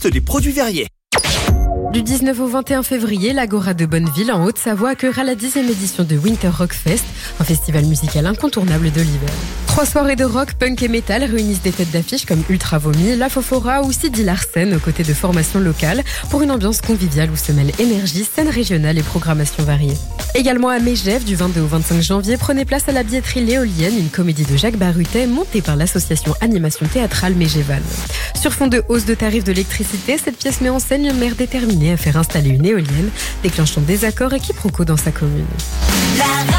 liste des produits verriers. Du 19 au 21 février, l'Agora de Bonneville, en Haute-Savoie, accueillera la 10e édition de Winter Rock Fest, un festival musical incontournable de l'hiver. 3 soirées de rock, punk et métal réunissent des têtes d'affiche comme Ultra Vomi, La Fofora ou Sidi Larsen aux côtés de formations locales pour une ambiance conviviale où se mêlent énergie, scène régionale et programmation variée. Également à Megève, du 22 au 25 janvier, prenez place à la billetterie L'Éolienne, une comédie de Jacques Barutet montée par l'association Animation Théâtrale Megévane. Sur fond de hausse de tarifs de l'électricité, cette pièce met en scène une mère déterminée à faire installer une éolienne, déclenchant désaccords et quiproquos dans sa commune.